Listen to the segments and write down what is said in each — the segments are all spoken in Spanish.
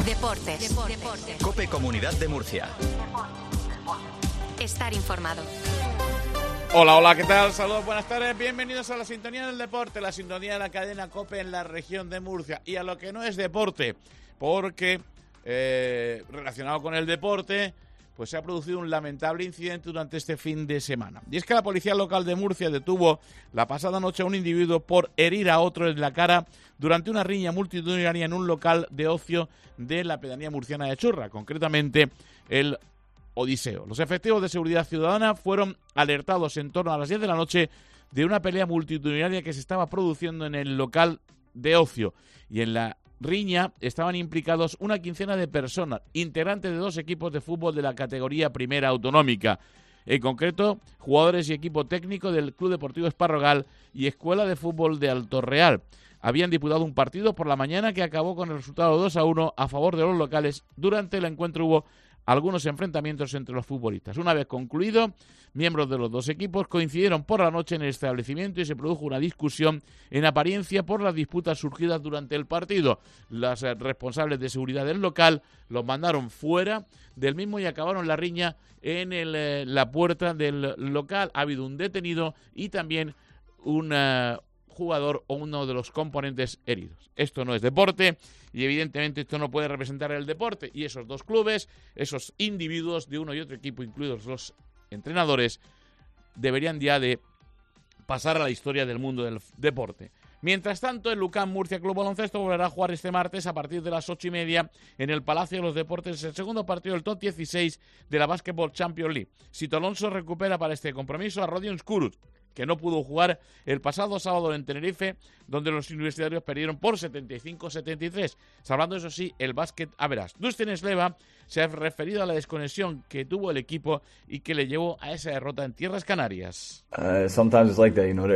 Deportes. COPE Comunidad de Murcia. Estar informado. Hola, ¿qué tal? Saludos, buenas tardes, bienvenidos a la sintonía del deporte, la sintonía de la cadena COPE en la región de Murcia. Y a lo que no es deporte, porque relacionado con el deporte, pues se ha producido un lamentable incidente durante este fin de semana. Y es que la policía local de Murcia detuvo la pasada noche a un individuo por herir a otro en la cara durante una riña multitudinaria en un local de ocio de la pedanía murciana de Churra, concretamente el Odiseo. Los efectivos de seguridad ciudadana fueron alertados en torno a las 10 de la noche de una pelea multitudinaria que se estaba produciendo en el local de ocio, y en la riña estaban implicados una quincena de personas, integrantes de dos equipos de fútbol de la categoría primera autonómica, en concreto jugadores y equipo técnico del Club Deportivo Esparrogal y Escuela de Fútbol de Alto Real. Habían disputado un partido por la mañana que acabó con el resultado 2-1 a favor de los locales. Durante el encuentro hubo algunos enfrentamientos entre los futbolistas. Una vez concluido, miembros de los dos equipos coincidieron por la noche en el establecimiento y se produjo una discusión en apariencia por las disputas surgidas durante el partido. Los responsables de seguridad del local los mandaron fuera del mismo y acabaron la riña en la puerta del local. Ha habido un detenido y también un jugador o uno de los componentes heridos. Esto no es deporte y evidentemente esto no puede representar el deporte, y esos dos clubes, esos individuos de uno y otro equipo, incluidos los entrenadores, deberían ya de pasar a la historia del mundo del deporte. Mientras tanto, el Lucán Murcia Club Baloncesto volverá a jugar este martes a partir de las 8:30 en el Palacio de los Deportes el segundo partido del top 16 de la Basketball Champions League. Sito Alonso recupera para este compromiso a Rodion Skurut, que no pudo jugar el pasado sábado en Tenerife, donde los universitarios perdieron por 75-73. Salvando, eso sí, el básquet a veras. Dustin Sleva se ha referido a la desconexión que tuvo el equipo y que le llevó a esa derrota en tierras canarias. Sometimes it's like that, you know.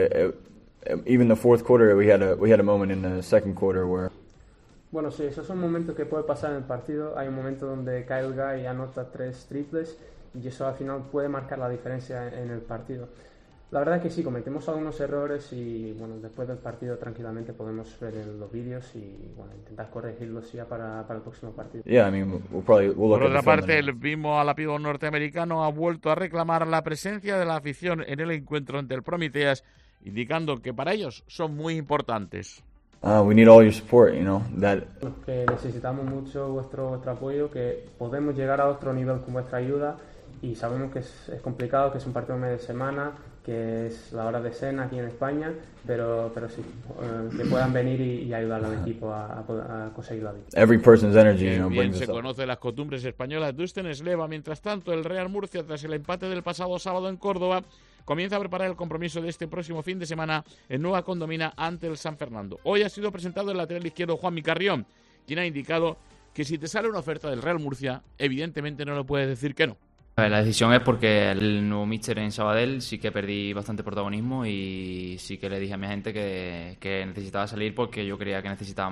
Even the fourth quarter, we had a moment in the second quarter where. Bueno, sí, esos son momentos que puede pasar en el partido. Hay un momento donde Kyle Guy anota 3 triples y eso al final puede marcar la diferencia en el partido. La verdad es que sí, cometemos algunos errores y bueno, después del partido tranquilamente podemos ver los vídeos y bueno, intentar corregirlos ya para el próximo partido. Yeah, I mean, we'll look Por at otra the film parte, and- el mismo alapío norteamericano ha vuelto a reclamar la presencia de la afición en el encuentro ante el Prometeas, indicando que para ellos son muy importantes. We need all your support, you know. Que necesitamos mucho vuestro apoyo, que podemos llegar a otro nivel con vuestra ayuda y sabemos que es complicado, que es un partido de media semana, que es la hora de cena aquí en España, pero sí, que puedan venir y ayudar al equipo a conseguir la victoria. Every person's energy, you know, Bien brings se us up. conoce las costumbres españolas. Dustin Sleva. Mientras tanto, el Real Murcia, tras el empate del pasado sábado en Córdoba, comienza a preparar el compromiso de este próximo fin de semana en Nueva Condomina ante el San Fernando. Hoy ha sido presentado el lateral izquierdo Juanmi Carrión, quien ha indicado que si te sale una oferta del Real Murcia, evidentemente no le puedes decir que no. A ver, la decisión es porque el nuevo míster en Sabadell sí que perdí bastante protagonismo y sí que le dije a mi gente que necesitaba salir porque yo creía que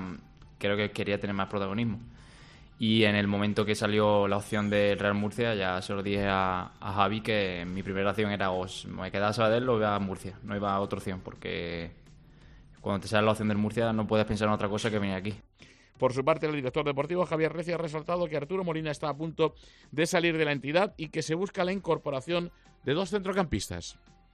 creo que quería tener más protagonismo. Y en el momento que salió la opción del Real Murcia, ya se lo dije a Javi que mi primera opción era o me quedaba a Sabadell o iba a Murcia, no iba a otra opción, porque cuando te sale la opción del Murcia no puedes pensar en otra cosa que venir aquí. Por su parte, el director deportivo Javier Recio ha resaltado que Arturo Molina está a punto de salir de la entidad y que se busca la incorporación de dos centrocampistas.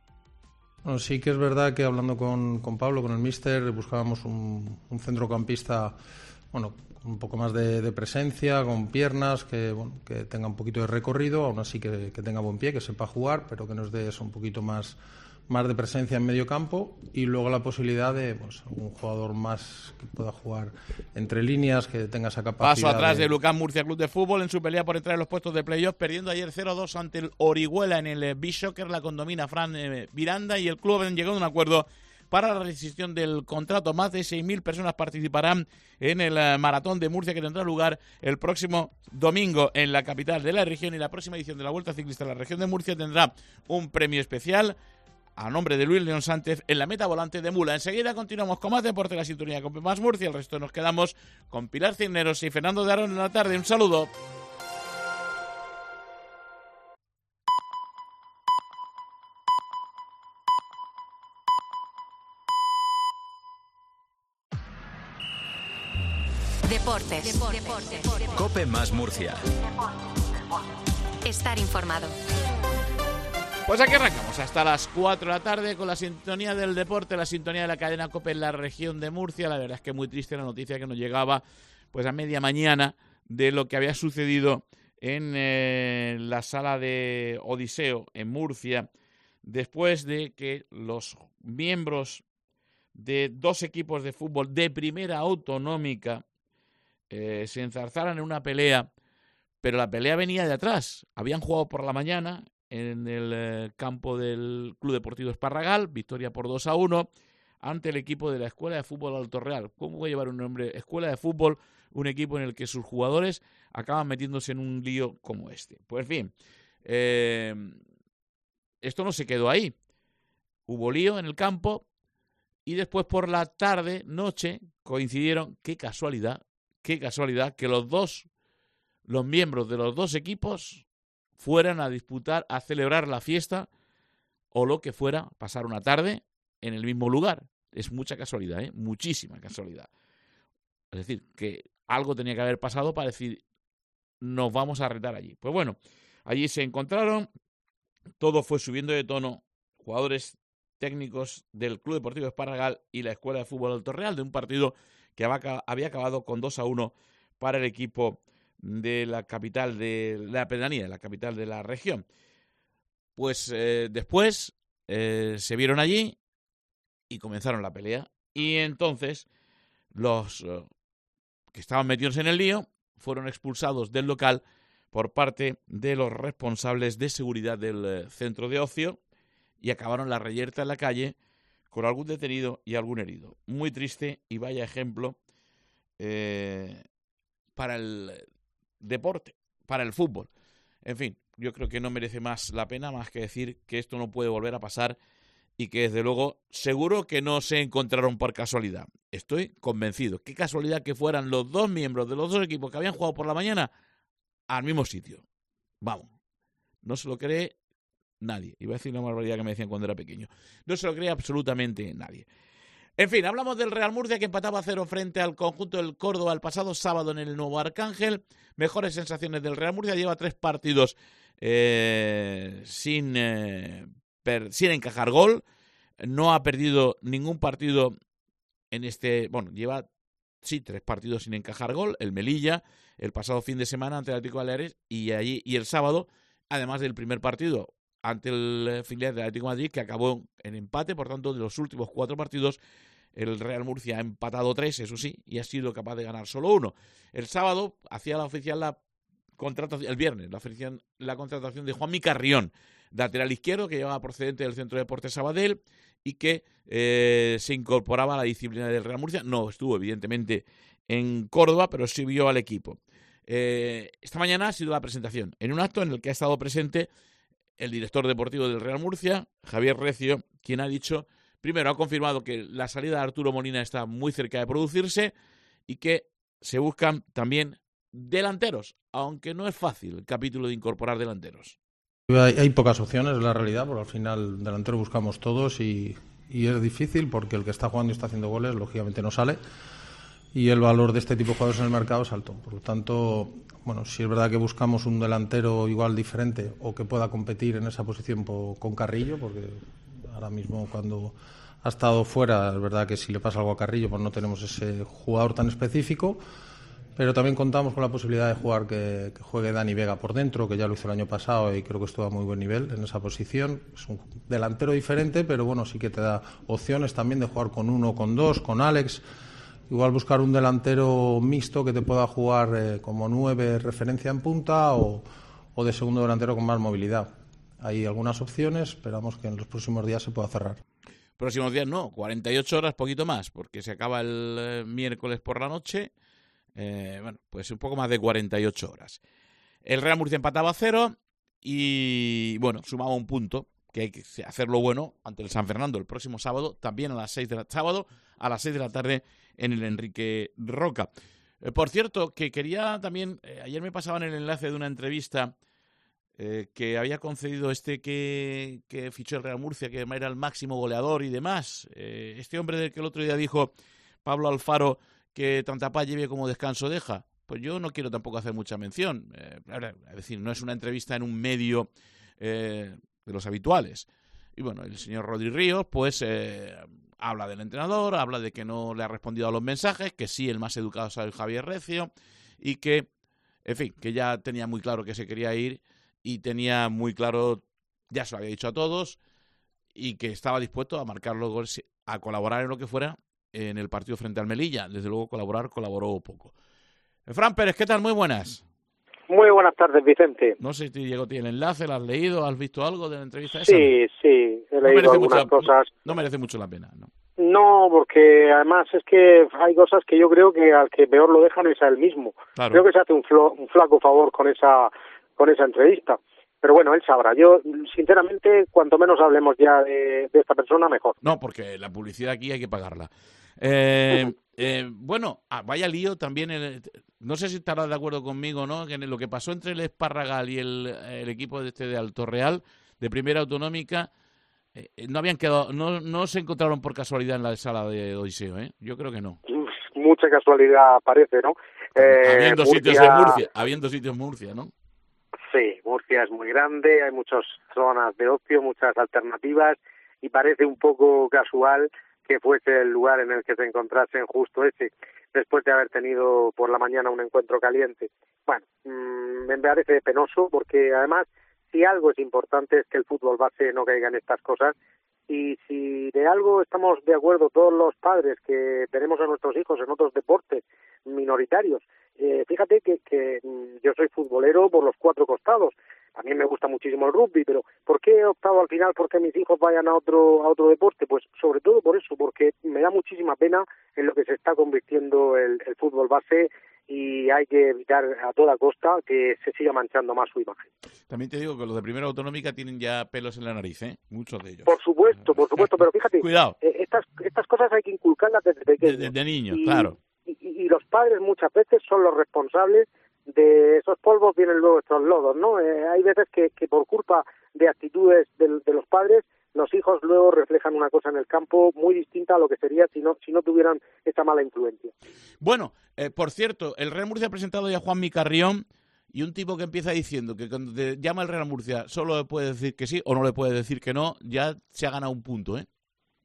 Bueno, sí que es verdad que hablando con Pablo, con el míster, buscábamos un centrocampista, bueno, con un poco más de presencia, con piernas, que tenga un poquito de recorrido, aún así que tenga buen pie, que sepa jugar, pero que nos dé eso un poquito más de presencia en medio campo, y luego la posibilidad de un jugador más que pueda jugar entre líneas, que tenga esa capacidad. Paso atrás de Lucán Murcia Club de Fútbol en su pelea por entrar en los puestos de playoff, perdiendo ayer 0-2 ante el Orihuela en el Beach-Soccer, la condomina Fran Miranda, y el club han llegado a un acuerdo para la rescisión del contrato. Más de 6.000 personas participarán en el Maratón de Murcia, que tendrá lugar el próximo domingo en la capital de la región, y la próxima edición de la Vuelta Ciclista de la región de Murcia tendrá un premio especial a nombre de Luis León Sánchez en la meta volante de Mula. Enseguida continuamos con más deporte en la sintonía con Más Murcia. El resto nos quedamos con Pilar Cisneros y Fernando de Arón en la tarde. Un saludo. Deportes. Cope más Murcia. Estar informado. Pues aquí arrancamos hasta las 4 de la tarde con la sintonía del deporte, la sintonía de la cadena COPE en la región de Murcia. La verdad es que muy triste la noticia que nos llegaba pues a media mañana de lo que había sucedido en la sala de Odiseo en Murcia, después de que los miembros de dos equipos de fútbol de primera autonómica se enzarzaran en una pelea, pero la pelea venía de atrás. Habían jugado por la mañana en el campo del Club Deportivo Esparragal, victoria por 2-1 ante el equipo de la Escuela de Fútbol Alto Real. ¿Cómo va a llevar un nombre? Escuela de Fútbol, un equipo en el que sus jugadores acaban metiéndose en un lío como este. Pues en fin, esto no se quedó ahí. Hubo lío en el campo y después por la tarde, noche, coincidieron, qué casualidad, que los miembros de los dos equipos fueran a disputar, a celebrar la fiesta o lo que fuera, pasar una tarde en el mismo lugar. Es mucha casualidad, muchísima casualidad. Es decir, que algo tenía que haber pasado para decir, nos vamos a retar allí. Pues bueno, allí se encontraron, todo fue subiendo de tono, jugadores técnicos del Club Deportivo Esparragal y la Escuela de Fútbol Alto Real, de un partido que había acabado con 2-1 para el equipo de la capital de la pedanía, la capital de la región. Pues después se vieron allí y comenzaron la pelea. Y entonces los que estaban metidos en el lío fueron expulsados del local por parte de los responsables de seguridad del centro de ocio y acabaron la reyerta en la calle con algún detenido y algún herido. Muy triste y vaya ejemplo para el deporte, para el fútbol. En fin, yo creo que no merece más la pena más que decir que esto no puede volver a pasar y que desde luego seguro que no se encontraron por casualidad. Estoy convencido. Qué casualidad que fueran los dos miembros de los dos equipos que habían jugado por la mañana al mismo sitio. Vamos, no se lo cree nadie. Iba a decir una barbaridad que me decían cuando era pequeño. No se lo cree absolutamente nadie. En fin, hablamos del Real Murcia que empataba 0 frente al conjunto del Córdoba el pasado sábado en el Nuevo Arcángel. Mejores sensaciones del Real Murcia. Lleva 3 partidos sin encajar gol. No ha perdido ningún partido en este... Bueno, lleva 3 partidos sin encajar gol. El Melilla, el pasado fin de semana ante el Atlético de Baleares y el sábado, además del primer partido ante el filial del Atlético de Madrid, que acabó en empate. Por tanto, de los últimos 4 partidos, el Real Murcia ha empatado 3, eso sí, y ha sido capaz de ganar solo 1. El sábado hacía la oficial la contratación, el viernes, la contratación de Juanmi Carrión, lateral izquierdo, que llevaba procedente del Centro de Deportes Sabadell y que se incorporaba a la disciplina del Real Murcia. No estuvo, evidentemente, en Córdoba, pero sí vio al equipo. Esta mañana ha sido la presentación, en un acto en el que ha estado presente el director deportivo del Real Murcia, Javier Recio, quien ha dicho, primero ha confirmado que la salida de Arturo Molina está muy cerca de producirse y que se buscan también delanteros, aunque no es fácil el capítulo de incorporar delanteros. Hay pocas opciones, es la realidad, porque al final delantero buscamos todos y es difícil porque el que está jugando y está haciendo goles, lógicamente no sale. Y el valor de este tipo de jugadores en el mercado es alto. Por lo tanto, bueno, si es verdad que buscamos un delantero igual diferente o que pueda competir en esa posición con Carrillo, porque ahora mismo cuando ha estado fuera, es verdad que si le pasa algo a Carrillo, pues no tenemos ese jugador tan específico, pero también contamos con la posibilidad de jugar que juegue Dani Vega por dentro, que ya lo hizo el año pasado y creo que estuvo a muy buen nivel en esa posición. Es un delantero diferente, pero bueno, sí que te da opciones también de jugar con 1, con 2, con Alex. Igual buscar un delantero mixto que te pueda jugar como 9 referencia en punta o de segundo delantero con más movilidad. Hay algunas opciones, esperamos que en los próximos días se pueda cerrar. Próximos días no, 48 horas, poquito más, porque se acaba el miércoles por la noche. Bueno, pues un poco más de 48 horas. El Real Murcia empataba 0 y, bueno, sumaba un punto, que hay que hacerlo bueno ante el San Fernando el próximo sábado, también a las 6 de la tarde en el Enrique Roca. Por cierto, que quería también, ayer me pasaban el enlace de una entrevista que había concedido que fichó el Real Murcia, que era el máximo goleador y demás. Este hombre del que el otro día dijo Pablo Alfaro que tanta paz lleve como descanso deja. Pues yo no quiero tampoco hacer mucha mención. Es decir, no es una entrevista en un medio de los habituales. Y bueno, el señor Rodri Ríos, pues habla del entrenador, habla de que no le ha respondido a los mensajes, que sí, el más educado es el Javier Recio, y que, en fin, que ya tenía muy claro que se quería ir y tenía muy claro, ya se lo había dicho a todos, y que estaba dispuesto a marcar los goles, a colaborar en lo que fuera en el partido frente al Melilla. Desde luego colaboró poco. Fran Pérez, ¿qué tal? Muy buenas. Muy buenas tardes, Vicente. No sé si llegó el enlace, ¿lo has leído? ¿Has visto algo de la entrevista esa? Sí, he leído algunas cosas. No merece mucho la pena, ¿no? No, porque además es que hay cosas que yo creo que al que peor lo dejan es a él mismo. Claro. Creo que se hace un flaco favor con esa entrevista. Pero bueno, él sabrá. Yo, sinceramente, cuanto menos hablemos ya de esta persona, mejor. No, porque la publicidad aquí hay que pagarla. Bueno, vaya lío también. No sé si estarás de acuerdo conmigo, ¿no? Que en lo que pasó entre el Esparragal y el equipo de Alto Real, de Primera Autonómica, no habían quedado, no se encontraron por casualidad en la sala de Odiseo, ¿eh? Yo creo que no. Mucha casualidad parece, ¿no? Habiendo sitios en Murcia, ¿no? Sí, Murcia es muy grande, hay muchas zonas de ocio, muchas alternativas, y parece un poco casual que fuese el lugar en el que se encontrasen justo ese, después de haber tenido por la mañana un encuentro caliente. Bueno, me parece penoso, porque además, si algo es importante es que el fútbol base no caiga en estas cosas, y si de algo estamos de acuerdo todos los padres que tenemos a nuestros hijos en otros deportes minoritarios, fíjate que yo soy futbolero por los 4 costados. También me gusta muchísimo el rugby, pero ¿por qué he optado al final porque mis hijos vayan a otro deporte? Pues sobre todo por eso, porque me da muchísima pena en lo que se está convirtiendo el fútbol base, y hay que evitar a toda costa que se siga manchando más su imagen. También te digo que los de Primera Autonómica tienen ya pelos en la nariz, ¿eh? Muchos de ellos. Por supuesto, pero fíjate, cuidado. Estas cosas hay que inculcarlas desde pequeños. Desde niños, claro. Y los padres muchas veces son los responsables de esos polvos, vienen luego estos lodos, ¿no? Hay veces que por culpa de actitudes de los padres, los hijos luego reflejan una cosa en el campo muy distinta a lo que sería si no tuvieran esa mala influencia. Bueno, por cierto, el Real Murcia ha presentado ya a Juanmi Carrión, y un tipo que empieza diciendo que cuando te llama el Real Murcia solo le puede decir que sí o no le puede decir que no, ya se ha ganado un punto, ¿eh?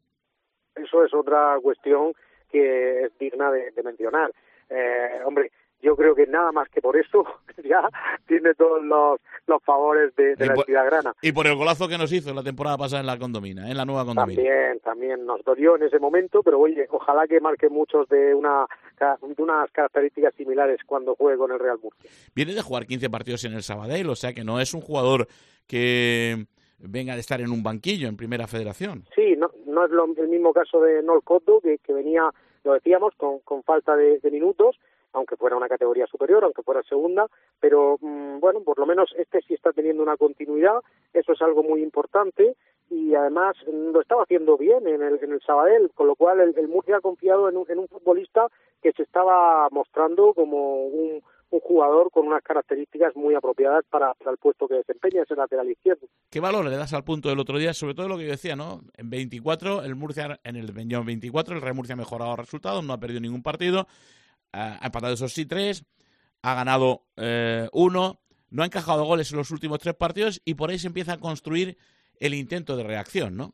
Eso es otra cuestión que es digna de mencionar. Hombre, yo creo que nada más que por eso ya tiene todos los favores de la entidad grana. Y por el golazo que nos hizo la temporada pasada en la Condomina, en la nueva Condomina. También nos dolió en ese momento, pero oye, ojalá que marque muchos de unas características similares cuando juegue con el Real Murcia. Viene de jugar 15 partidos en el Sabadell, o sea que no es un jugador que venga de estar en un banquillo en Primera Federación. Sí, no es el mismo caso de Nol Coto, que venía, lo decíamos, con falta de minutos, aunque fuera una categoría superior, aunque fuera segunda, pero bueno, por lo menos este sí está teniendo una continuidad, eso es algo muy importante, y además lo estaba haciendo bien en el Sabadell, con lo cual el Murcia ha confiado en un futbolista que se estaba mostrando como un jugador con unas características muy apropiadas para el puesto que desempeña, ese lateral izquierdo. ¿Qué valor le das al punto del otro día? Sobre todo lo que yo decía, ¿no? En 24, el Real Murcia ha mejorado resultados, no ha perdido ningún partido, ha empatado esos sí 3, ha ganado 1, no ha encajado goles en los últimos 3 partidos, y por ahí se empieza a construir el intento de reacción, ¿no?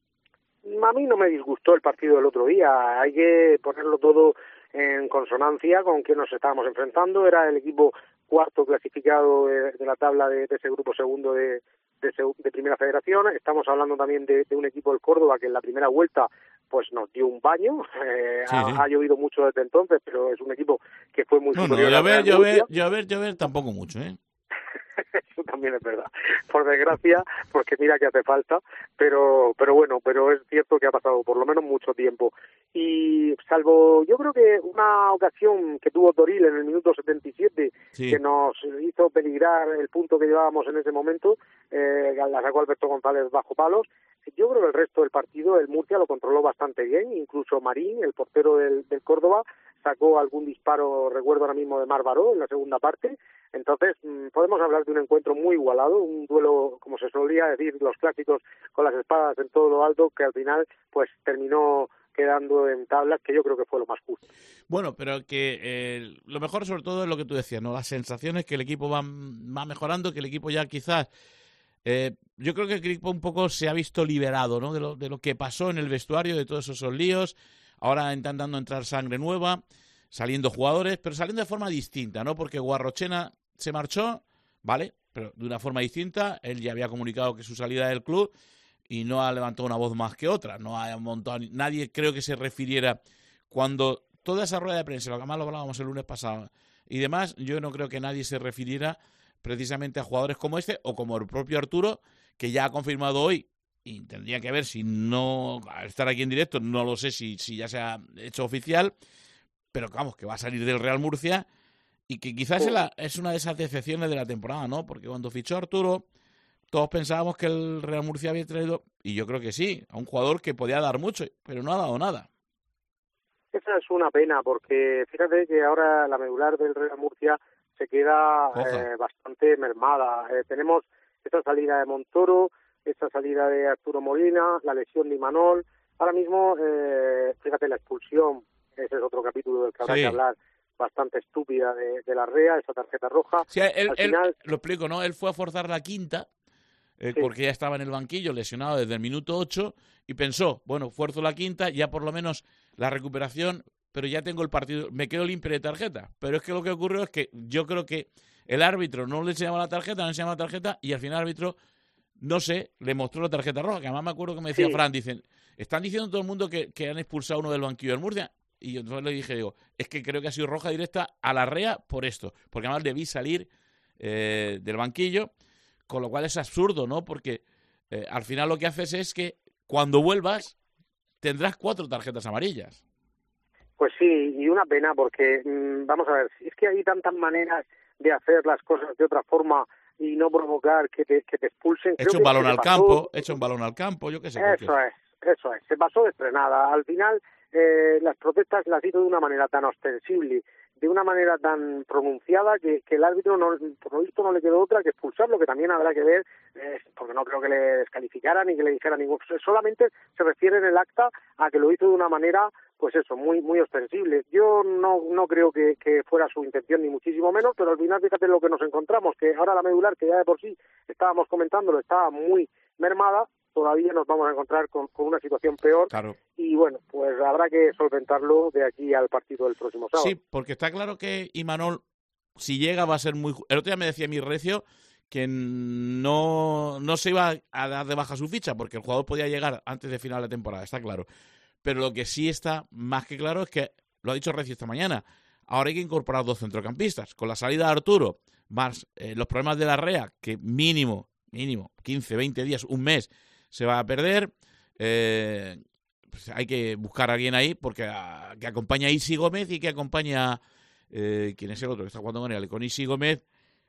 A mí no me disgustó el partido del otro día, hay que ponerlo todo en consonancia con quien nos estábamos enfrentando. Era el equipo cuarto clasificado de la tabla de ese grupo segundo de Primera Federación. Estamos hablando también de un equipo del Córdoba que en la primera vuelta pues nos dio un baño. Sí. Ha llovido mucho desde entonces, pero es un equipo que fue muy superior. Llover tampoco mucho, ¿eh? Eso también es verdad, por desgracia, porque mira que hace falta, pero bueno, pero es cierto que ha pasado por lo menos mucho tiempo, y salvo yo creo que una ocasión que tuvo Toril en el minuto 77, sí, que nos hizo peligrar el punto que llevábamos en ese momento, la sacó Alberto González bajo palos. Yo creo que el resto del partido el Murcia lo controló bastante bien, incluso Marín, el portero del Córdoba, sacó algún disparo, recuerdo ahora mismo, de Mar Baró en la segunda parte. Entonces podemos hablar de un encuentro muy igualado, un duelo, como se solía decir, los clásicos con las espadas en todo lo alto, que al final pues terminó quedando en tablas, que yo creo que fue lo más justo. Bueno, pero que lo mejor sobre todo es lo que tú decías, ¿no? Las sensaciones que el equipo va mejorando, que el equipo ya quizás... yo creo que el equipo un poco se ha visto liberado, ¿no? De lo que pasó en el vestuario, de todos esos líos. Ahora intentando entrar sangre nueva, saliendo jugadores, pero saliendo de forma distinta, ¿no? Porque Guarrochena se marchó, ¿vale? Pero de una forma distinta. Él ya había comunicado que su salida del club y no ha levantado una voz más que otra. No ha montado... Nadie creo que se refiriera cuando toda esa rueda de prensa, lo que más lo hablábamos el lunes pasado y demás, yo no creo que nadie se refiriera precisamente a jugadores como este o como el propio Arturo, que ya ha confirmado hoy, y tendría que ver si no, al estar aquí en directo, no lo sé si ya se ha hecho oficial, pero vamos, que va a salir del Real Murcia y que quizás es una de esas decepciones de la temporada, ¿no? Porque cuando fichó Arturo, todos pensábamos que el Real Murcia había traído, y yo creo que sí, a un jugador que podía dar mucho, pero no ha dado nada. Esa es una pena, porque fíjate que ahora la medular del Real Murcia se queda bastante mermada. Tenemos esta salida de Montoro, esta salida de Arturo Molina, la lesión de Imanol. Ahora mismo, fíjate, la expulsión, ese es otro capítulo del que habrá que hablar, bastante estúpida de la Rea, esa tarjeta roja. Sí, Al final, lo explico, ¿no? Él fue a forzar la quinta, porque ya estaba en el banquillo, lesionado desde el minuto 8, y pensó, bueno, fuerzo la quinta, ya por lo menos la recuperación, pero ya tengo el partido, me quedo limpio de tarjeta. Pero es que lo que ocurrió es que yo creo que el árbitro no le enseñaba la tarjeta, y al final el árbitro, no sé, le mostró la tarjeta roja, que además me acuerdo que me decía Fran, dicen, están diciendo todo el mundo que han expulsado a uno del banquillo del Murcia, y yo entonces le dije, es que creo que ha sido roja directa a la Rea por esto, porque además debí salir del banquillo, con lo cual es absurdo, ¿no? Porque al final lo que haces es que cuando vuelvas tendrás 4 tarjetas amarillas. Pues sí, y una pena porque, vamos a ver, es que hay tantas maneras de hacer las cosas de otra forma y no provocar que te expulsen. Echa un balón al campo, yo qué sé. Eso es, se pasó de frenada. Al final las protestas las hizo de una manera tan ostensible, de una manera tan pronunciada que el árbitro, por lo visto, no le quedó otra que expulsarlo, que también habrá que ver, porque no creo que le descalificara ni que le dijera ningún... Solamente se refiere en el acta a que lo hizo de una manera, pues eso, muy muy ostensible. Yo no creo que fuera su intención, ni muchísimo menos, pero al final fíjate lo que nos encontramos, que ahora la medular, que ya de por sí estábamos comentándolo, estaba muy mermada, todavía nos vamos a encontrar con una situación peor. Claro. Y bueno, pues habrá que solventarlo de aquí al partido del próximo sábado. Sí, porque está claro que Imanol, si llega, va a ser muy... El otro día me decía mi Recio que no se iba a dar de baja su ficha, porque el jugador podía llegar antes de final de temporada, está claro. Pero lo que sí está más que claro es que, lo ha dicho Recio esta mañana, ahora hay que incorporar 2 centrocampistas. Con la salida de Arturo, más los problemas de la Rea, que mínimo, 15, 20 días, un mes, se va a perder. Pues hay que buscar a alguien ahí porque que acompañe a Isi Gómez y que acompaña ¿quién es el otro que está jugando con él? Con Isi Gómez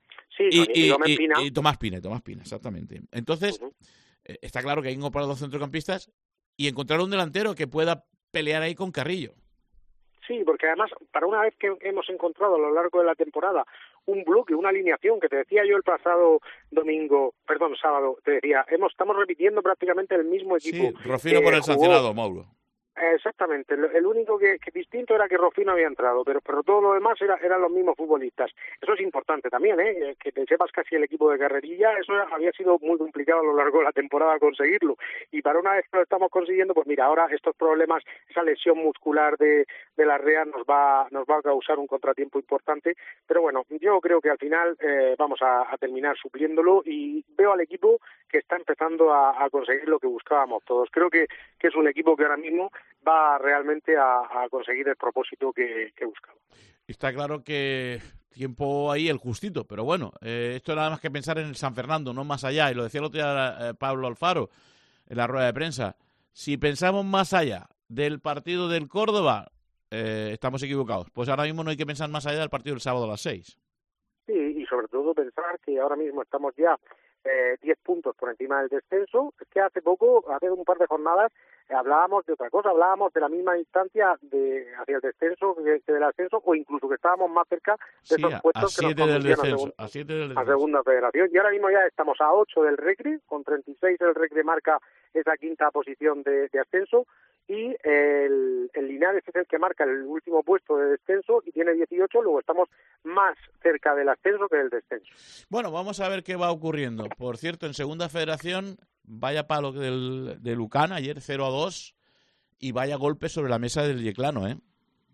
y Tomás Pina, exactamente. Entonces, está claro que hay que incorporar 2 centrocampistas y encontrar un delantero que pueda pelear ahí con Carrillo. Sí, porque además, para una vez que hemos encontrado a lo largo de la temporada un bloque, una alineación, que te decía yo el pasado sábado, te decía, estamos repitiendo prácticamente el mismo equipo. Sí, Rofino por el sancionado, Mauro. Exactamente, el único que distinto era que Rofino había entrado, pero todo lo demás eran los mismos futbolistas. Eso es importante también, que te sepas casi el equipo de Carrerilla, eso había sido muy complicado a lo largo de la temporada conseguirlo, y para una vez que lo estamos consiguiendo, pues mira, ahora estos problemas, esa lesión muscular de la Rea nos va a causar un contratiempo importante, pero bueno, yo creo que al final vamos a terminar supliéndolo y veo al equipo que está empezando a conseguir lo que buscábamos todos. Creo que es un equipo que ahora mismo va realmente a conseguir el propósito que buscaba. Está claro que tiempo ahí el justito, pero bueno, esto nada más que pensar en el San Fernando, no más allá, y lo decía el otro día Pablo Alfaro en la rueda de prensa. Si pensamos más allá del partido del Córdoba, estamos equivocados. Pues ahora mismo no hay que pensar más allá del partido del sábado a las 6. Sí, y sobre todo pensar que ahora mismo estamos ya 10 puntos por encima del descenso. Es que hace un par de jornadas, hablábamos de otra cosa, hablábamos de la misma distancia hacia el descenso que del ascenso, o incluso que estábamos más cerca de esos puestos que nos conducían a segunda federación. Y ahora mismo ya estamos a 8 del Recre, con 36 el Recre marca esa quinta posición de ascenso, y el Linares es el que marca el último puesto de descenso y tiene 18, luego estamos más cerca del ascenso que del descenso. Bueno, vamos a ver qué va ocurriendo. Por cierto, en Segunda Federación, vaya palo de Lucán, ayer 0-2, y vaya golpe sobre la mesa del Yeclano, ¿eh?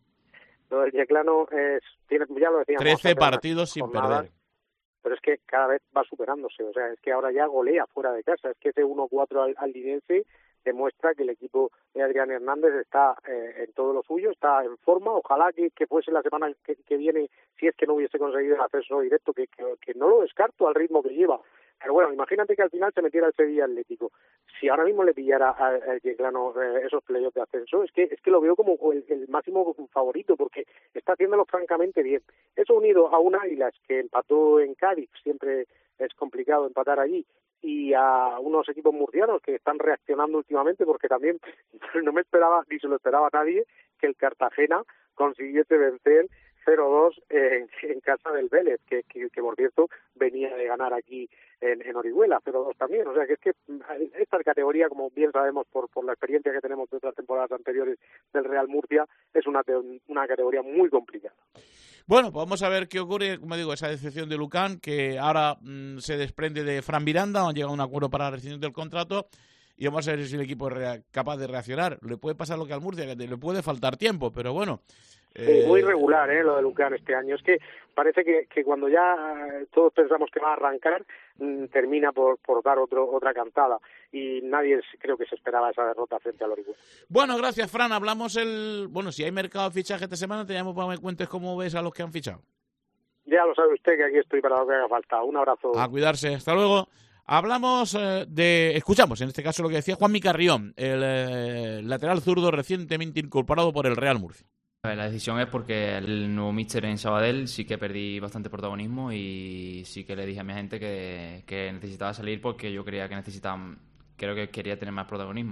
Lo del Yeclano tiene, ya lo decíamos, 13 partidos sin perder. Pero es que cada vez va superándose, o sea, es que ahora ya golea fuera de casa, es que ese 1-4 al Linense demuestra que el equipo de Adrián Hernández está en todo lo suyo, está en forma. Ojalá que fuese la semana que viene, si es que no hubiese conseguido el acceso directo, que no lo descarto al ritmo que lleva. Pero bueno, imagínate que al final se metiera el Sevilla Atlético. Si ahora mismo le pillara al Yeclano esos playoffs de ascenso, es que lo veo como el máximo favorito, porque está haciéndolo francamente bien. Eso unido a un Águilas que empató en Cádiz, siempre es complicado empatar allí, y a unos equipos murcianos que están reaccionando últimamente, porque también no me esperaba, ni se lo esperaba nadie, que el Cartagena consiguiese vencer 0-2 en casa del Vélez, que por cierto venía de ganar aquí en Orihuela, 0-2 también. O sea que es que esta categoría, como bien sabemos por la experiencia que tenemos de otras temporadas anteriores del Real Murcia, es una categoría muy complicada. Bueno, pues vamos a ver qué ocurre, como digo, esa decepción de Lucán, que ahora se desprende de Fran Miranda, han llegado a un acuerdo para la rescisión del contrato, y vamos a ver si el equipo es capaz de reaccionar. Le puede pasar lo que al Murcia, que le puede faltar tiempo, pero bueno. Muy irregular, lo de Lucán este año. Es que parece que cuando ya todos pensamos que va a arrancar, termina por dar otra cantada. Y nadie creo que se esperaba esa derrota frente al Orihuela. Bueno, gracias, Fran. Hablamos Bueno, si hay mercado de fichaje esta semana, te llamo para que me cuentes cómo ves a los que han fichado. Ya lo sabe usted, que aquí estoy para lo que haga falta. Un abrazo. A cuidarse. Hasta luego. Hablamos escuchamos en este caso lo que decía Juanmi Carrión, el lateral zurdo recientemente incorporado por el Real Murcia. La decisión es porque el nuevo míster en Sabadell sí que perdí bastante protagonismo y sí que le dije a mi gente que necesitaba salir porque yo creía que creo que quería tener más protagonismo.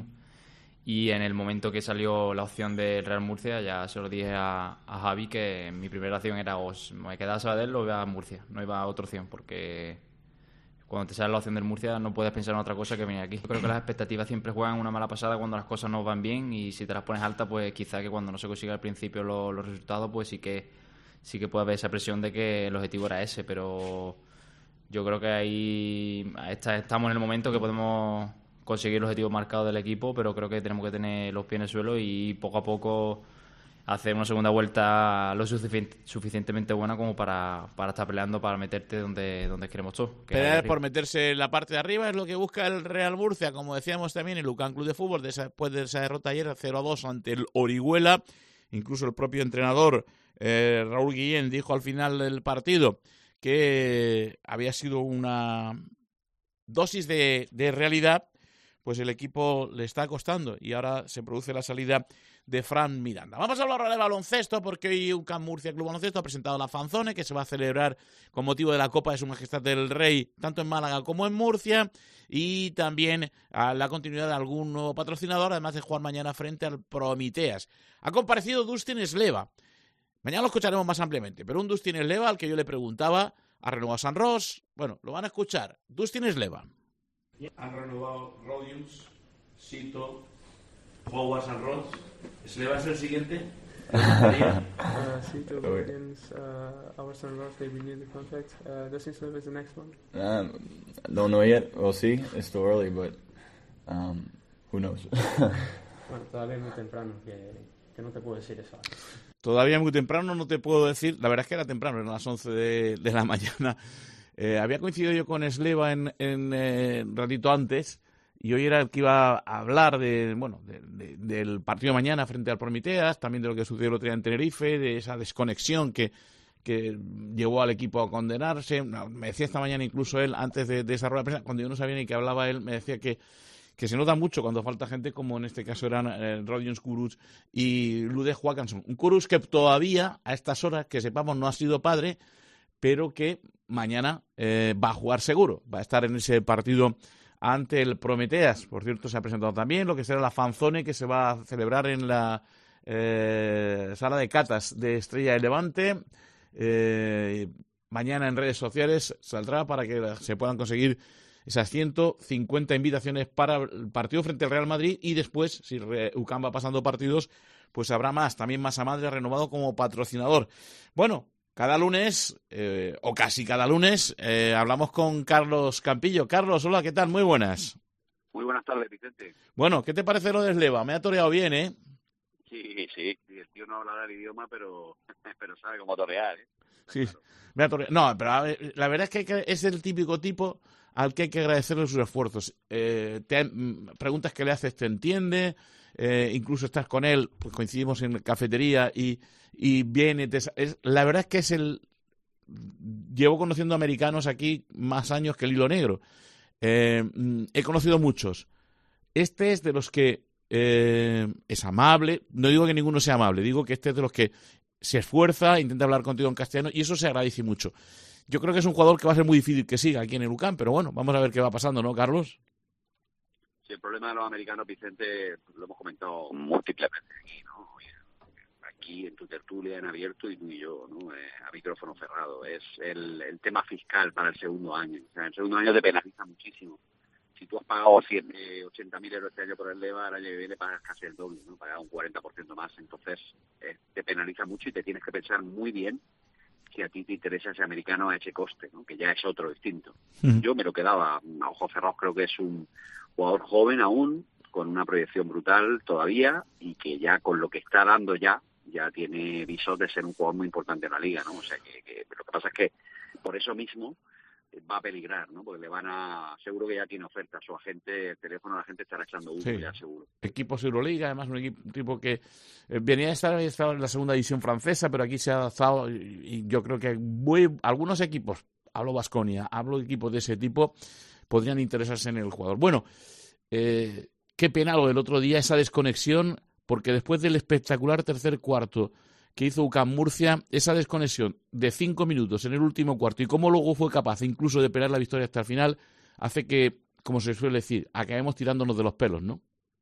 Y en el momento que salió la opción del Real Murcia, ya se lo dije a Javi que mi primera opción era o me quedaba a Sabadell o iba a Murcia, no iba a otra opción, porque cuando te sale la opción del Murcia no puedes pensar en otra cosa que venir aquí. Yo creo que las expectativas siempre juegan una mala pasada cuando las cosas no van bien, y si te las pones altas, pues quizá que cuando no se consiga al principio los resultados, pues sí que puede haber esa presión de que el objetivo era ese, pero yo creo que ahí estamos en el momento que podemos conseguir el objetivo marcado del equipo, pero creo que tenemos que tener los pies en el suelo y poco a poco hacer una segunda vuelta lo suficientemente buena como para estar peleando para meterte donde queremos todos. Pelear por meterse en la parte de arriba es lo que busca el Real Murcia, como decíamos también el Lucán Club de Fútbol, después de esa derrota ayer 0-2 ante el Orihuela. Incluso el propio entrenador Raúl Guillén dijo al final del partido que había sido una dosis de realidad, pues el equipo le está costando y ahora se produce la salida de Fran Miranda. Vamos a hablar ahora de baloncesto, porque hoy UCAM Murcia Club Baloncesto ha presentado la Fanzone, que se va a celebrar con motivo de la Copa de Su Majestad del Rey, tanto en Málaga como en Murcia, y también a la continuidad de algún nuevo patrocinador, además de jugar mañana frente al Promiteas. Ha comparecido Dustin Sleva. Mañana lo escucharemos más ampliamente, pero un Dustin Sleva al que yo le preguntaba, ¿ha renovado San Ros? Bueno, lo van a escuchar. Dustin Sleva. Han renovado Rodions, Sito, Howard, San Ros. ¿Sleva es el siguiente? Sito, Rodions, our San Ros, they renewed the contract. Dustin Sleva is the next one. Don't know yet. We'll see. It's still early, but who knows? Bueno, todavía es muy temprano, que no te puedo decir eso. Todavía muy temprano, no te puedo decir. La verdad es que era temprano, eran las 11 de la mañana. Había coincidido yo con Sleva en ratito antes, y hoy era el que iba a hablar del partido de mañana frente al Promiteas, también de lo que sucedió el otro día en Tenerife, de esa desconexión que llevó al equipo a condenarse. Me decía esta mañana incluso él, antes de esa rueda de prensa, cuando yo no sabía ni qué hablaba él, me decía que se nota mucho cuando falta gente, como en este caso eran Rodions Kurucs y Ludek Johansson. Un Kurucs que todavía, a estas horas, que sepamos, no ha sido padre, pero que mañana va a jugar seguro, va a estar en ese partido ante el Prometeas. Por cierto, se ha presentado también lo que será la Fanzone, que se va a celebrar en la sala de catas de Estrella de Levante. Mañana en redes sociales saldrá para que se puedan conseguir esas 150 invitaciones para el partido frente al Real Madrid y después, si UCAM va pasando partidos, pues habrá más. También Masa Madre ha renovado como patrocinador. Bueno, cada lunes, o casi cada lunes, hablamos con Carlos Campillo. Carlos, hola, ¿qué tal? Muy buenas. Muy buenas tardes, Vicente. Bueno, ¿qué te parece lo de Sleva? Me ha toreado bien, ¿eh? Sí, el tío no hablará el idioma, pero sabe cómo torear, ¿eh? Sí, me ha toreado. No, pero a ver, la verdad es que es el típico tipo al que hay que agradecerle sus esfuerzos. Preguntas que le haces, te entiende, incluso estás con él, pues coincidimos en cafetería y viene. La verdad es que es llevo conociendo americanos aquí más años que el hilo negro. He conocido muchos. Este es de los que es amable. No digo que ninguno sea amable, digo que este es de los que se esfuerza, intenta hablar contigo en castellano y eso se agradece mucho. Yo creo que es un jugador que va a ser muy difícil que siga aquí en el UCAM, pero bueno, vamos a ver qué va pasando, ¿no, Carlos? Sí, el problema de los americanos, Vicente, lo hemos comentado múltiples veces aquí, ¿no? Aquí en tu tertulia, en abierto, y tú y yo, ¿no? A micrófono cerrado. Es el tema fiscal para el segundo año. O sea, el segundo año te penaliza muchísimo. Si tú has pagado 80.000 euros este año por el Leva, el año que viene pagas casi el doble, ¿no? Pagas un 40% más. Entonces, te penaliza mucho y te tienes que pensar muy bien si a ti te interesa ese americano a ese coste, ¿no? Que ya es otro distinto. Yo me lo quedaba a ojos cerrados. Creo que es un jugador joven aún, con una proyección brutal todavía y que ya con lo que está dando ya tiene visos de ser un jugador muy importante en la liga, ¿no? O sea, que lo que pasa es que por eso mismo va a peligrar, ¿no? Porque seguro que ya tiene ofertas, su agente, el teléfono de la gente estará echando humo, sí, ya seguro. Equipos Euroliga, además un equipo que había estado en la segunda división francesa, pero aquí se ha adaptado y yo creo que algunos equipos, hablo Baskonia, hablo de equipos de ese tipo, podrían interesarse en el jugador. Bueno, qué pena lo del otro día, esa desconexión, porque después del espectacular tercer cuarto que hizo UCAM Murcia, esa desconexión de 5 minutos en el último cuarto y cómo luego fue capaz incluso de pelear la victoria hasta el final, hace que, como se suele decir, acabemos tirándonos de los pelos, ¿no?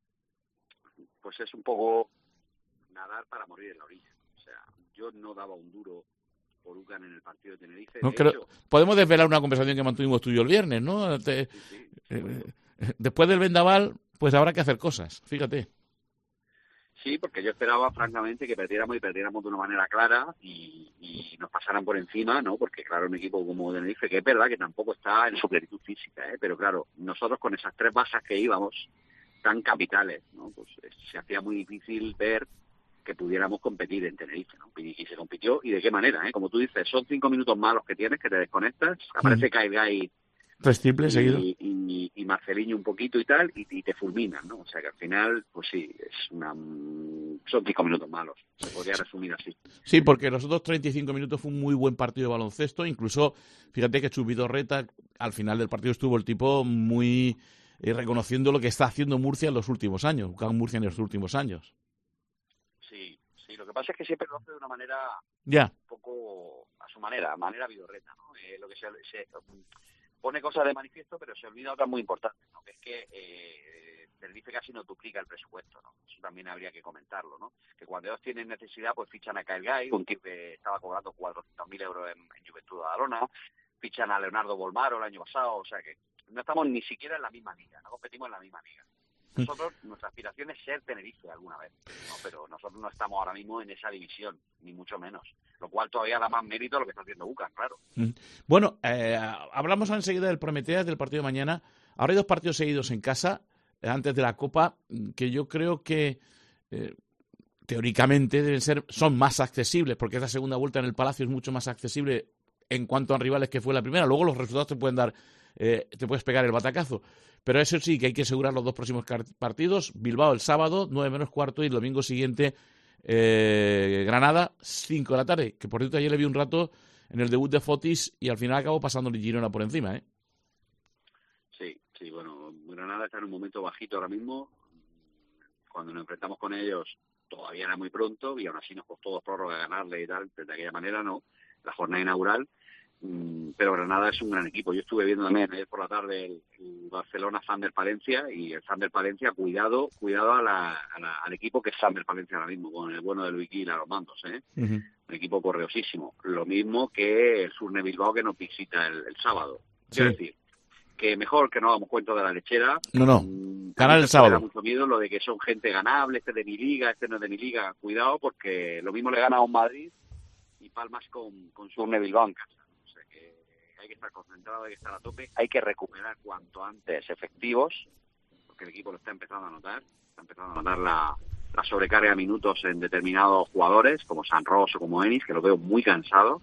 Pues es un poco nadar para morir en la orilla. O sea, yo no daba un duro por UCAM en el partido de Tenerife. No, hecho, podemos desvelar una conversación que mantuvimos tú y yo el viernes, ¿no? Sí. Después del vendaval, pues habrá que hacer cosas, fíjate. Sí, porque yo esperaba, francamente, que perdiéramos de una manera clara y nos pasaran por encima, ¿no? Porque, claro, un equipo como Tenerife, que es verdad que tampoco está en su plenitud física, pero, claro, nosotros con esas 3 bajas que íbamos, tan capitales, ¿no? Pues se hacía muy difícil ver que pudiéramos competir en Tenerife, ¿no? Y se compitió, y de qué manera, Como tú dices, son 5 minutos malos que tienes, que te desconectas, aparece Kyle Guy 3 triples seguidos y Marceliño un poquito y tal, y te fulminan, ¿no? O sea que al final, pues sí, son 5 minutos malos, se podría resumir así. Sí, porque los otros 35 minutos fue un muy buen partido de baloncesto, incluso, fíjate que Chubidorreta, al final del partido estuvo el tipo muy reconociendo lo que está haciendo Murcia en los últimos años, Murcia en los últimos años. Sí, lo que pasa es que siempre lo hace de una manera un poco a su manera Vidorreta, ¿no? Lo que se pone cosas de manifiesto, pero se olvida otras muy importantes, ¿no? Que es que Tenerife casi no duplica el presupuesto, ¿no? Eso también habría que comentarlo, ¿no? Que cuando ellos tienen necesidad, pues fichan a Kyle Guy, un tipo que estaba cobrando 400.000 euros en Juventud de Badalona, fichan a Leonardo Bolmaro el año pasado, o sea que no estamos ni siquiera en la misma liga, no competimos en la misma liga. Nosotros, nuestra aspiración es ser Tenerife alguna vez, ¿no? Pero nosotros no estamos ahora mismo en esa división, ni mucho menos. Lo cual todavía da más mérito a lo que está haciendo UCAM, claro. Bueno, hablamos enseguida del Prometeas, del partido de mañana. Ahora hay 2 partidos seguidos en casa, antes de la Copa, que yo creo que teóricamente son más accesibles, porque esta segunda vuelta en el Palacio es mucho más accesible en cuanto a rivales que fue la primera. Luego los resultados te pueden dar, te puedes pegar el batacazo. Pero eso sí, que hay que asegurar los 2 próximos partidos. Bilbao el sábado, 9:45, y el domingo siguiente Granada, 5 de la tarde. Que por cierto, ayer le vi un rato en el debut de Fotis y al final acabó pasándole Girona por encima, Sí, bueno, Granada está en un momento bajito ahora mismo. Cuando nos enfrentamos con ellos todavía era muy pronto y aún así nos costó 2 prórrogas ganarle y tal, de aquella manera, ¿no? La jornada inaugural. Pero Granada es un gran equipo. Yo estuve viendo también ayer por la tarde el Barcelona Thunder Palencia, y el Thunder Palencia, cuidado al equipo que es Thunder Palencia ahora mismo, con el bueno de Luis Gil a los mandos, Un equipo correosísimo. Lo mismo que el Surne Bilbao, que nos visita el sábado. Quiero decir, que mejor que no hagamos cuento de la lechera. No. Ganar el sábado. Me da mucho miedo lo de que son gente ganable, este de mi liga, este no es de mi liga. Cuidado, porque lo mismo le gana a un Madrid y palmas con Surne Bilbao en casa. O sea que hay que estar concentrado, hay que estar a tope, hay que recuperar cuanto antes efectivos, porque el equipo lo está empezando a notar. Está empezando a notar la sobrecarga de minutos en determinados jugadores, como San Ros o como Enis, que lo veo muy cansado.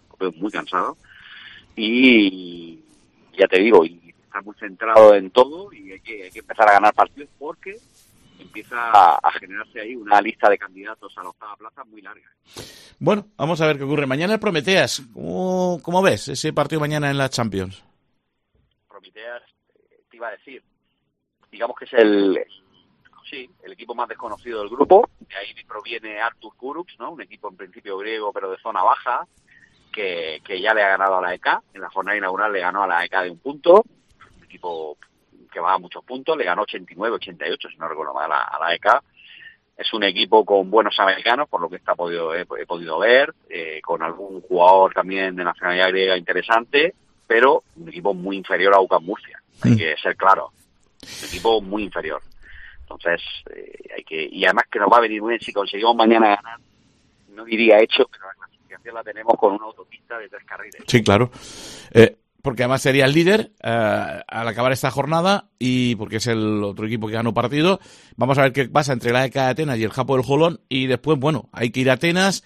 Y ya te digo, y está muy centrado en todo y hay que empezar a ganar partidos porque empieza a generarse ahí una lista de candidatos a la octava plaza muy larga. Bueno, vamos a ver qué ocurre. Mañana el Prometeas. ¿Cómo ves ese partido mañana en la Champions? Prometeas, te iba a decir, digamos que es el equipo más desconocido del grupo. De ahí proviene Artur Kurucs, ¿no? Un equipo en principio griego, pero de zona baja, que ya le ha ganado a la EK. En la jornada inaugural le ganó a la EK de un punto. Un equipo que va a muchos puntos, le ganó 89-88, si no recuerdo mal, a la EK. Es un equipo con buenos americanos, por lo que he podido ver, con algún jugador también de nacionalidad griega interesante, pero un equipo muy inferior a UCAM Murcia. Hay que ser claro. Un equipo muy inferior. Entonces, y además que nos va a venir muy bien si conseguimos mañana ganar. No diría hecho, pero la clasificación la tenemos con una autopista de 3 carriles. Sí, claro. Porque además sería el líder al acabar esta jornada y porque es el otro equipo que ganó partido. Vamos a ver qué pasa entre la EK de Atenas y el Japo del Jolón y después, bueno, hay que ir a Atenas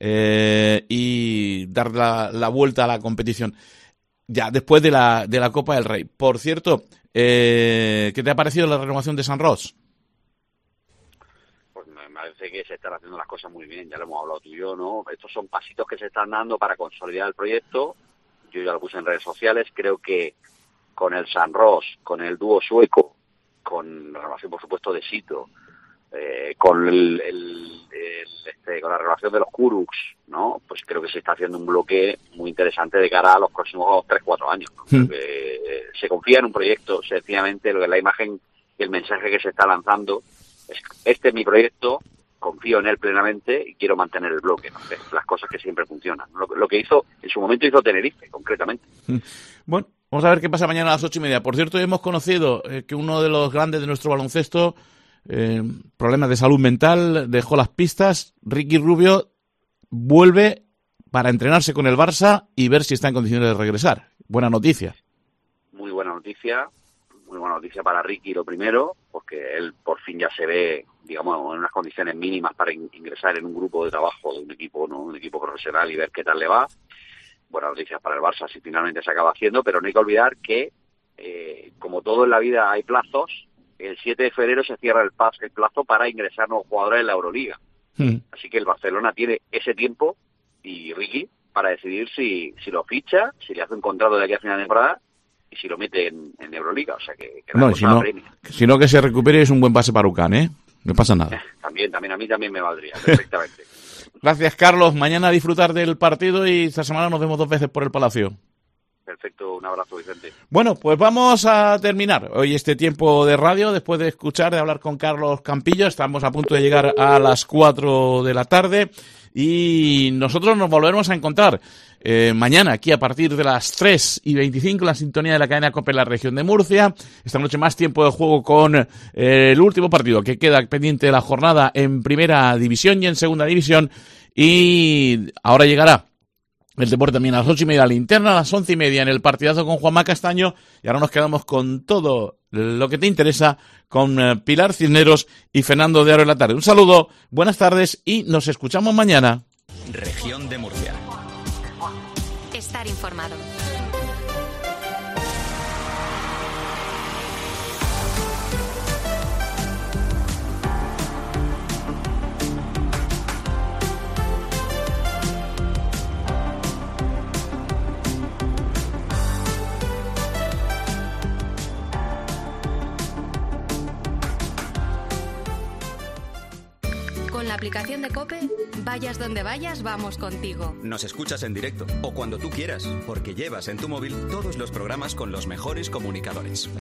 y dar la vuelta a la competición. Ya, después de la Copa del Rey. Por cierto, ¿qué te ha parecido la renovación de San Ros? Pues me parece que se están haciendo las cosas muy bien, ya lo hemos hablado tú y yo, ¿no? Estos son pasitos que se están dando para consolidar el proyecto. Yo ya lo puse en redes sociales, creo que con el San Ros, con el dúo sueco, con la renovación, por supuesto, de Sito, con con la renovación de los Kurucs, ¿no? Pues creo que se está haciendo un bloque muy interesante de cara a los próximos 3-4 años, ¿no? Se confía en un proyecto, sencillamente, lo que la imagen y el mensaje que se está lanzando es: este es mi proyecto, confío en él plenamente y quiero mantener el bloque, ¿no? Las cosas que siempre funcionan. Lo que hizo, en su momento hizo Tenerife, concretamente. Bueno, vamos a ver qué pasa mañana a las 8:30. Por cierto, hemos conocido que uno de los grandes de nuestro baloncesto, problemas de salud mental, dejó las pistas. Ricky Rubio vuelve para entrenarse con el Barça y ver si está en condiciones de regresar. Buena noticia. Muy buena noticia para Ricky, lo primero, porque él por fin ya se ve, digamos, en unas condiciones mínimas para ingresar en un grupo de trabajo de un equipo, ¿no? Un equipo profesional y ver qué tal le va. Buenas noticias para el Barça si finalmente se acaba haciendo, pero no hay que olvidar que, como todo en la vida hay plazos, el 7 de febrero se cierra el plazo para ingresar nuevos jugadores en la Euroliga. Así que el Barcelona tiene ese tiempo y Ricky para decidir si lo ficha, si le hace un contrato de aquí a final de temporada y si lo mete en Euroliga. O sea que no, si no que se recupere es un buen pase para UCAN, ¿eh? No pasa nada. También, a mí también me valdría, perfectamente. Gracias, Carlos. Mañana a disfrutar del partido y esta semana nos vemos 2 veces por el Palacio. Perfecto, un abrazo, Vicente. Bueno, pues vamos a terminar hoy este tiempo de radio después de hablar con Carlos Campillo. Estamos a punto de llegar a las 4 de la tarde y nosotros nos volveremos a encontrar mañana aquí a partir de las 3:25 en la sintonía de la cadena COPE en la región de Murcia. Esta noche más tiempo de juego con el último partido que queda pendiente de la jornada en Primera División y en Segunda División, y ahora llegará el deporte también a las 8:30 la linterna, a las 11:30 en el partidazo con Juanma Castaño, y ahora nos quedamos con todo lo que te interesa con Pilar Cisneros y Fernando de Aro en la tarde. Un saludo, buenas tardes y nos escuchamos mañana. Región de Murcia. Estar informado. Con la aplicación de COPE, vayas donde vayas, vamos contigo. Nos escuchas en directo o cuando tú quieras, porque llevas en tu móvil todos los programas con los mejores comunicadores.